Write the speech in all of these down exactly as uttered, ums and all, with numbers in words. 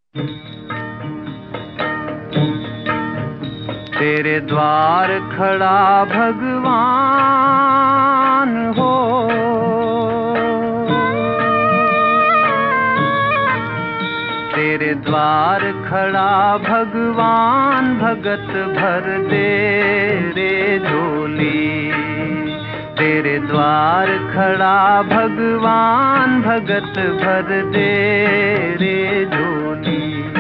तेरे द्वार खड़ा भगवान हो, तेरे द्वार खड़ा भगवान, भगत भर दे रे झोली। तेरे द्वार खड़ा भगवान, भगत भर दे रे झोली।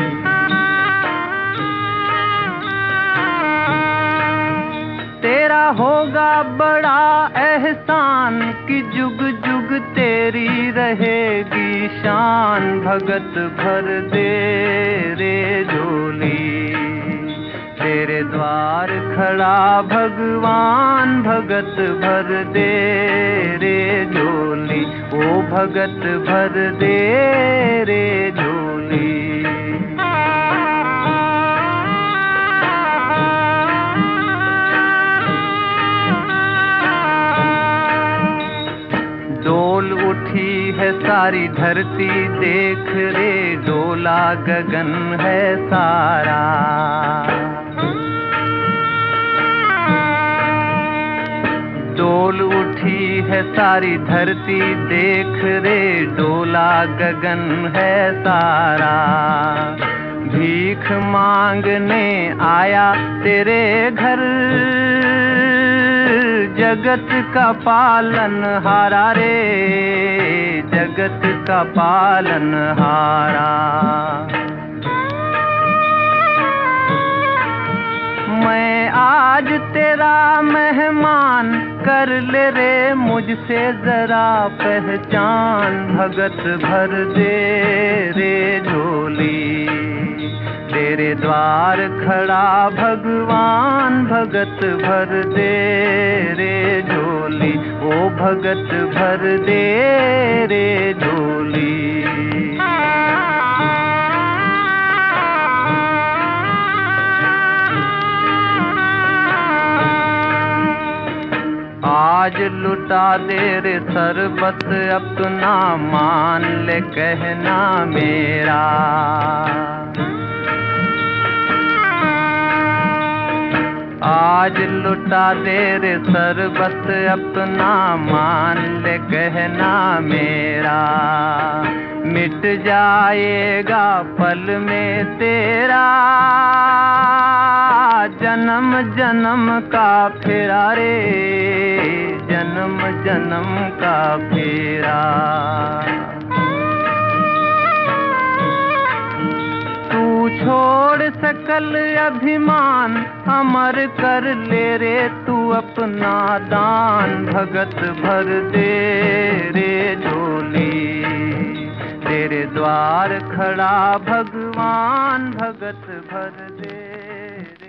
तेरा होगा बड़ा एहसान कि जुग जुग तेरी रहेगी शान, भगत भर दे रे झोली। तेरे द्वार खड़ा भगवान, भगत भर दे रे झोली। ओ भगत भर दे रे झोली। डोल उठी है सारी धरती देख रे, डोला गगन है सारा। डोल उठी है सारी धरती देख रे, डोला गगन है सारा। भीख मांगने आया तेरे घर, जगत का पालन हारा रे, जगत का पालन हारा। मैं आज तेरा मेहमान, कर ले रे मुझसे जरा पहचान, भगत भर दे रे झोली। तेरे द्वार खड़ा भगवान, भगत भर दे रे झोली। ओ भगत भर दे रे झोली। आज लुटा दे रे सरबत अपना, मान ले कहना मेरा। आज लुटा दे रे सरबत अपना, मान ले कहना मेरा। मिट जाएगा पल में तेरा जन्म जन्म का फेरा रे, जन्म जन्म का फेरा। तू छोड़ सकल अभिमान, अमर कर ले रे तू अपना दान, भगत भर दे रे झोली। तेरे द्वार खड़ा भगवान, भगत भर दे रे।